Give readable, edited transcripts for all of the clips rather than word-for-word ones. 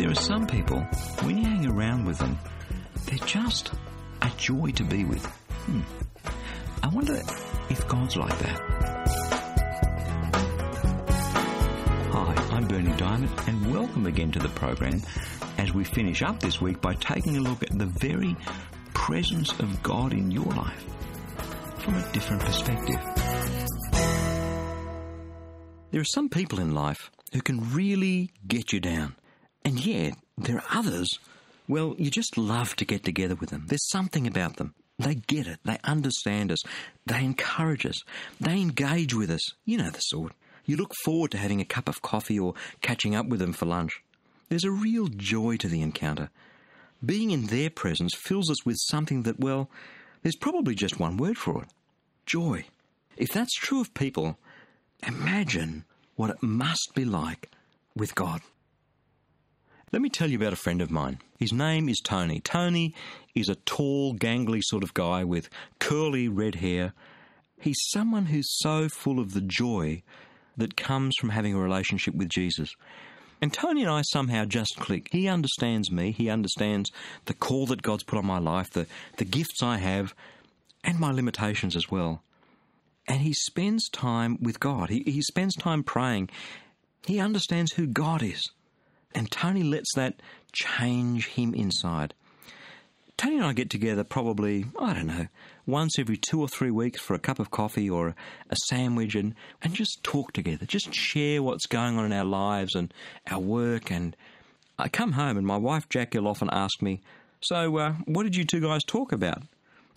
There are some people, when you hang around with them, they're just a joy to be with. I wonder if God's like that. Hi, I'm Berni Dymet, and welcome again to the program as we finish up this week by taking a look at the very presence of God in your life from a different perspective. There are some people in life who can really get you down. And yet, there are others, well, you just love to get together with them. There's something about them. They get it. They understand us. They encourage us. They engage with us. You know the sort. You look forward to having a cup of coffee or catching up with them for lunch. There's a real joy to the encounter. Being in their presence fills us with something that, well, there's probably just one word for it. Joy. If that's true of people, imagine what it must be like with God. Let me tell you about a friend of mine. His name is Tony. Tony is a tall, gangly sort of guy with curly red hair. He's someone who's so full of the joy that comes from having a relationship with Jesus. And Tony and I somehow just click. He understands me. He understands the call that God's put on my life, the gifts I have, and my limitations as well. And he spends time with God. He spends time praying. He understands who God is. And Tony lets that change him inside. Tony and I get together probably, once every 2 or 3 weeks for a cup of coffee or a sandwich and just talk together, just share what's going on in our lives and our work. And I come home and my wife Jackie will often ask me, so what did you two guys talk about?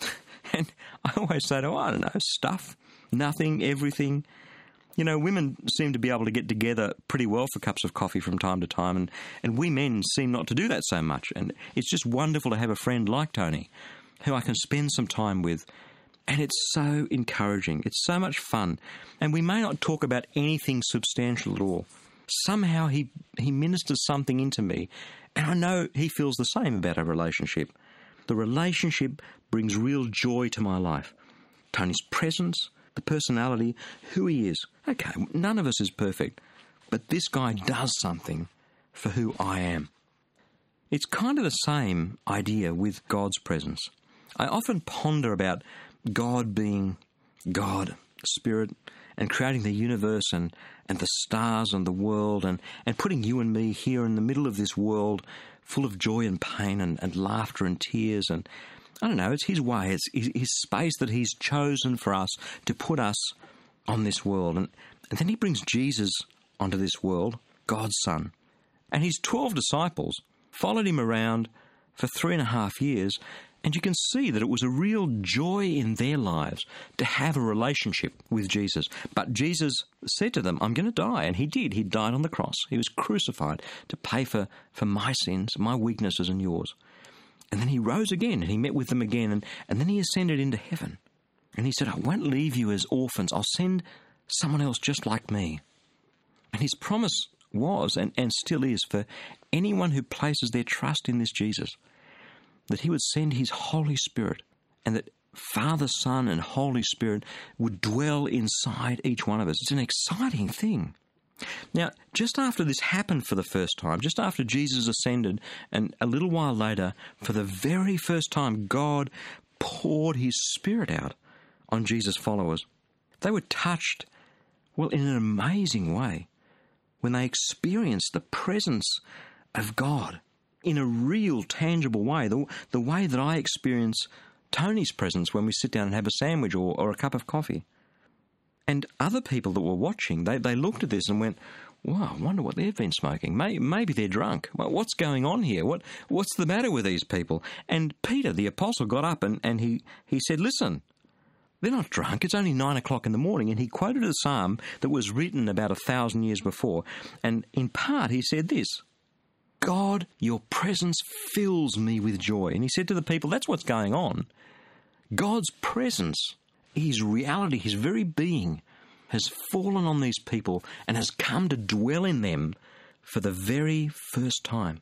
And I always say to her, stuff, nothing, everything. You know, women seem to be able to get together pretty well for cups of coffee from time to time, and we men seem not to do that so much. And it's just wonderful to have a friend like Tony, who I can spend some time with. And it's so encouraging. It's so much fun. And we may not talk about anything substantial at all. Somehow he ministers something into me, and I know he feels the same about our relationship. The relationship brings real joy to my life. Tony's presence, the personality, who he is. Okay, none of us is perfect, but this guy does something for who I am. It's kind of the same idea with God's presence. I often ponder about God being God, Spirit, and creating the universe and the stars and the world and putting you and me here in the middle of this world full of joy and pain and laughter and tears and I don't know, it's his way, it's his space that he's chosen for us to put us on this world. And then he brings Jesus onto this world, God's Son. And his 12 disciples followed him around for 3.5 years, and you can see that it was a real joy in their lives to have a relationship with Jesus. But Jesus said to them, I'm going to die, and he did. He died on the cross. He was crucified to pay for my sins, my weaknesses and yours. And then he rose again, and he met with them again, and then he ascended into heaven. And he said, I won't leave you as orphans. I'll send someone else just like me. And his promise was, and still is, for anyone who places their trust in this Jesus, that he would send his Holy Spirit, and that Father, Son, and Holy Spirit would dwell inside each one of us. It's an exciting thing. Now, just after this happened for the first time, just after Jesus ascended, and a little while later, for the very first time, God poured his Spirit out on Jesus' followers. They were touched, well, in an amazing way, when they experienced the presence of God in a real, tangible way, the way that I experience Tony's presence when we sit down and have a sandwich or a cup of coffee. And other people that were watching, they looked at this and went, wow, I wonder what they've been smoking. Maybe they're drunk. Well, what's going on here? What's the matter with these people? And Peter, the apostle, got up and he said, listen, they're not drunk. It's only 9 o'clock in the morning. And he quoted a psalm that was written about 1,000 years before. And in part, he said this, God, your presence fills me with joy. And he said to the people, that's what's going on. God's presence, his reality, his very being, has fallen on these people and has come to dwell in them for the very first time.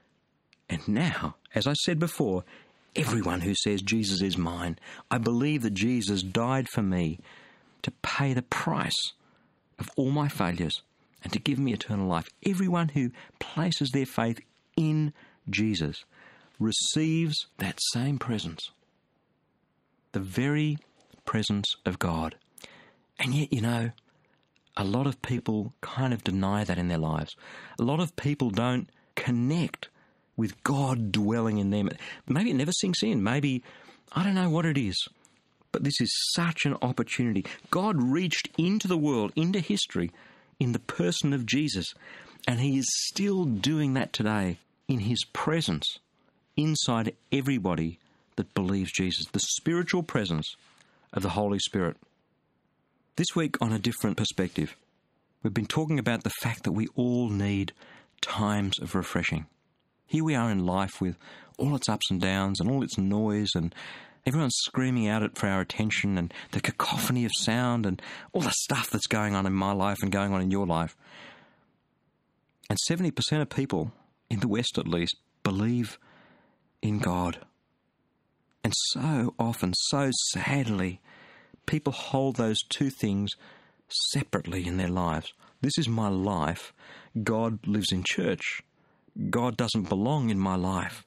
And now, as I said before, everyone who says Jesus is mine, I believe that Jesus died for me to pay the price of all my failures and to give me eternal life. Everyone who places their faith in Jesus receives that same presence. The very presence of God. And yet, a lot of people kind of deny that in their lives. A lot of people don't connect with God dwelling in them. Maybe it never sinks in. Maybe, I don't know what it is. But this is such an opportunity. God reached into the world, into history, in the person of Jesus. And he is still doing that today in his presence inside everybody that believes Jesus. The spiritual presence of the Holy Spirit. This week, on a different perspective, we've been talking about the fact that we all need times of refreshing. Here we are in life with all its ups and downs and all its noise, and everyone's screaming out for our attention, and the cacophony of sound and all the stuff that's going on in my life and going on in your life. And 70% of people, in the West at least, believe in God. And so often, so sadly, people hold those two things separately in their lives. This is my life. God lives in church. God doesn't belong in my life.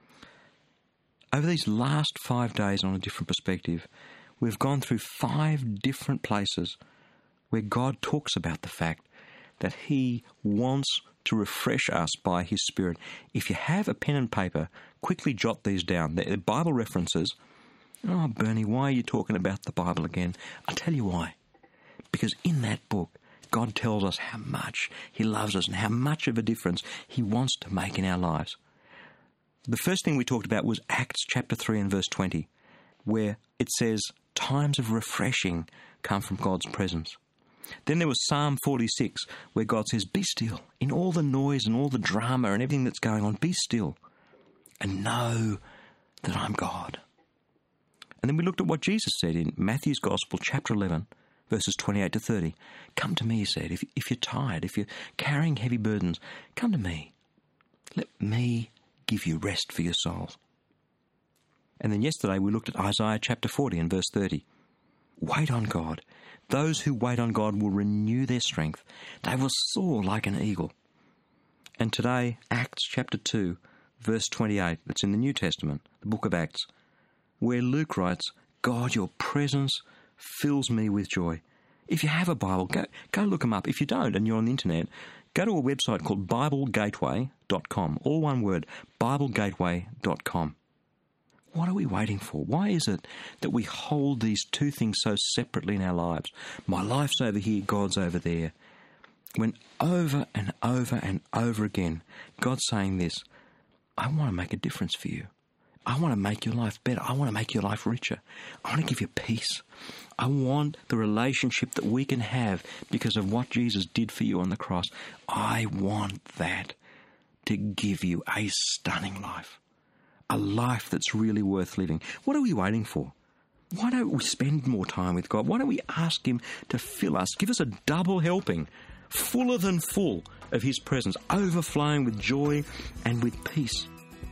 Over these last 5 days, on a different perspective, we've gone through 5 different places where God talks about the fact that he wants to refresh us by his Spirit. If you have a pen and paper, quickly jot these down. The Bible references. Oh, Bernie, why are you talking about the Bible again? I'll tell you why. Because in that book, God tells us how much he loves us and how much of a difference he wants to make in our lives. The first thing we talked about was Acts chapter 3 and verse 20, where it says, times of refreshing come from God's presence. Then there was Psalm 46, where God says, be still. In all the noise and all the drama and everything that's going on, be still and know that I'm God. And then we looked at what Jesus said in Matthew's Gospel, chapter 11, verses 28 to 30. Come to me, he said, if you're tired, if you're carrying heavy burdens, come to me. Let me give you rest for your souls. And then yesterday we looked at Isaiah chapter 40 and verse 30. Wait on God. Those who wait on God will renew their strength. They will soar like an eagle. And today, Acts chapter 2, verse 28, that's in the New Testament, the book of Acts, where Luke writes, God, your presence fills me with joy. If you have a Bible, go look them up. If you don't and you're on the internet, go to a website called BibleGateway.com. All one word, BibleGateway.com. What are we waiting for? Why is it that we hold these two things so separately in our lives? My life's over here, God's over there. When over and over and over again, God's saying this, I want to make a difference for you. I want to make your life better. I want to make your life richer. I want to give you peace. I want the relationship that we can have because of what Jesus did for you on the cross. I want that to give you a stunning life. A life that's really worth living. What are we waiting for? Why don't we spend more time with God? Why don't we ask him to fill us, give us a double helping, fuller than full of his presence, overflowing with joy and with peace?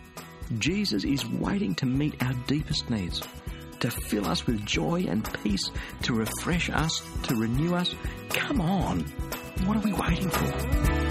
Jesus is waiting to meet our deepest needs, to fill us with joy and peace, to refresh us, to renew us. Come on, what are we waiting for?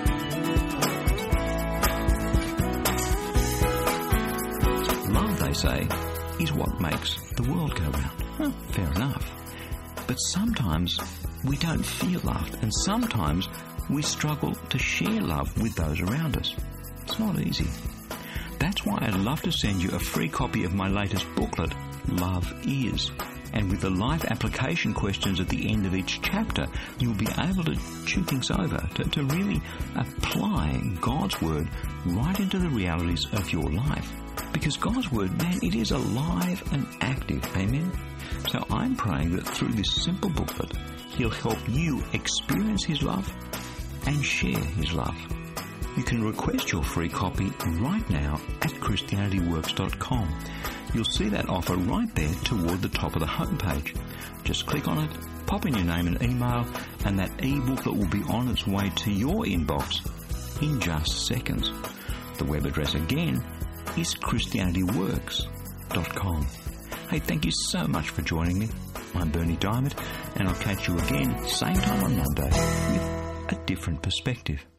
Love, they say, is what makes the world go round. Well, fair enough. But sometimes we don't feel loved, and sometimes we struggle to share love with those around us. It's not easy. That's why I'd love to send you a free copy of my latest booklet, Love Is. And with the life application questions at the end of each chapter, you'll be able to chew things over, to really apply God's Word right into the realities of your life. Because God's Word, man, it is alive and active. Amen? So I'm praying that through this simple booklet, He'll help you experience His love and share His love. You can request your free copy right now at ChristianityWorks.com. You'll see that offer right there toward the top of the homepage. Just click on it, pop in your name and email, and that e-booklet will be on its way to your inbox in just seconds. The web address again is ChristianityWorks.com. Hey, thank you so much for joining me. I'm Bernie Diamond, and I'll catch you again same time on Monday with a different perspective.